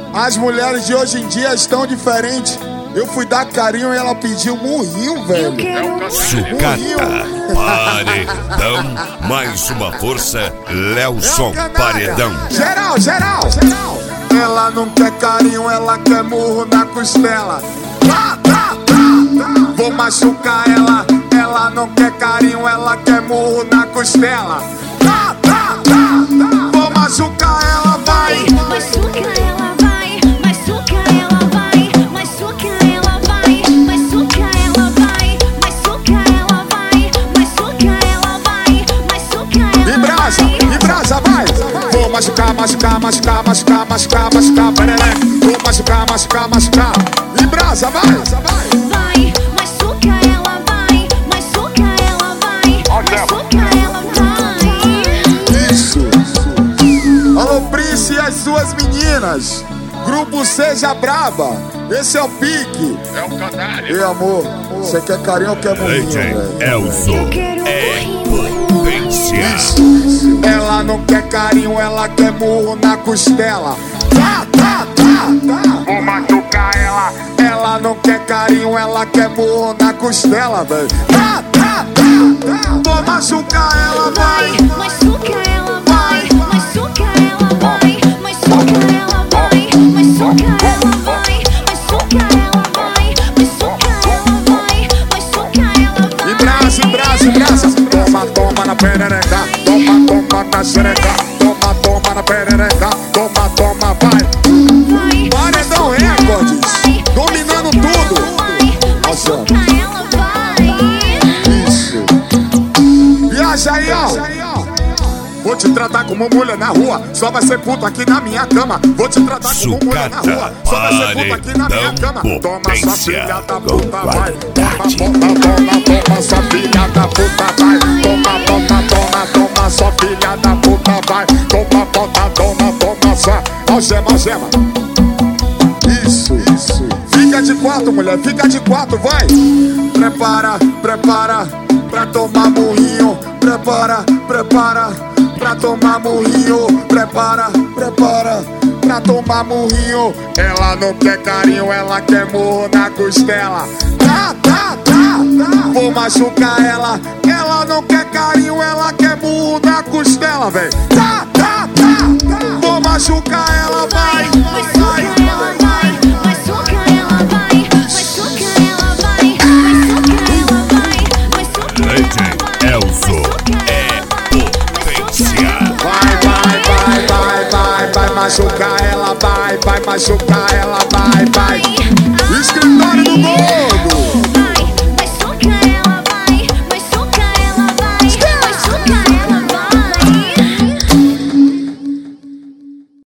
As mulheres de hoje em dia estão diferentes. Eu fui dar carinho e ela pediu murrinho, velho. Sucata, paredão, mais uma força, Lelson Paredão. Geral. Ela não quer carinho, ela quer murro na costela. Vou machucar ela. Ela não quer carinho, ela quer murro na costela. Vou machucar ela, vai. Machuca ela, vai. Machuca ela, vai. Machuca ela, vai. Machuca ela, vai. Machuca ela, vai. Machuca ela, vai. Machuca ela. Em brasa, vai. Vou machucar, pereré. Vou machucar. Em brasa, vai. Vai, machuca ela, vai. Machuca ela, vai. Machuca ela, vai. Isso. Alô, Prince e as suas meninas. Grupo Seja Braba. Esse é o pique. É o canalha. Ei, amor, você quer carinho ou quer murrinho, DJ velho? Elson é potência. Ela não quer carinho, ela quer murro na costela. Vou machucar ela. Ela não quer carinho, ela quer murro na costela, velho. Vou machucar ela, vai. Machuca ela, vai. Machuca ela, vai. Machuca ela, vai. Machuca ela, vai. Machuca ela, vai. Machuca ela, vai. Machuca ela, vai. Em brasa. Toma na perereca. Toma na xereca. Toma na perereca. Toma, vai. Paredão Records. Dominando tudo. Machuca ela, vai. Isso. Viaja aí, ó. Vou te tratar como mulher na rua, só vai ser puto aqui na minha cama. Vou te tratar como mulher na rua, só vai ser puto aqui na minha cama. Toma sua filha da puta, vai. Toma sua filha da puta, vai. Toma sua filha da puta, vai. Toma só. Algema. Isso. Fica de quatro, mulher, fica de quatro, vai. Prepara pra tomar murrinho. Prepara pra tomar murrinho. Prepara pra tomar murrinho. Ela não quer carinho, ela quer murro na costela. Vou machucar ela. Ela não quer carinho, ela quer murro na costela, velho. Vou machucar ela, vai. Machuca ela, vai. Machuca ela, vai. Machuca ela, vai. Machuca ela, vai. DJ Elson é potência. Vai machucar ela, vai machucar ela, vai.